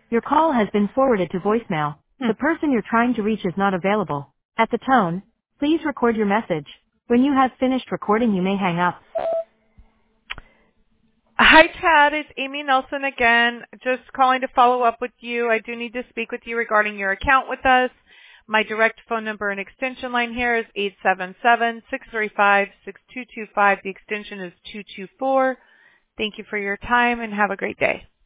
Your call has been forwarded to voicemail. The person you're trying to reach is not available. At the tone, please record your message. When you have finished recording, you may hang up. Hi, Chad. It's Amy Nelson again. Just calling to follow up with you. I do need to speak with you regarding your account with us. My direct phone number and extension line here is 877-635-6225. The extension is 224. Thank you for your time and have a great day.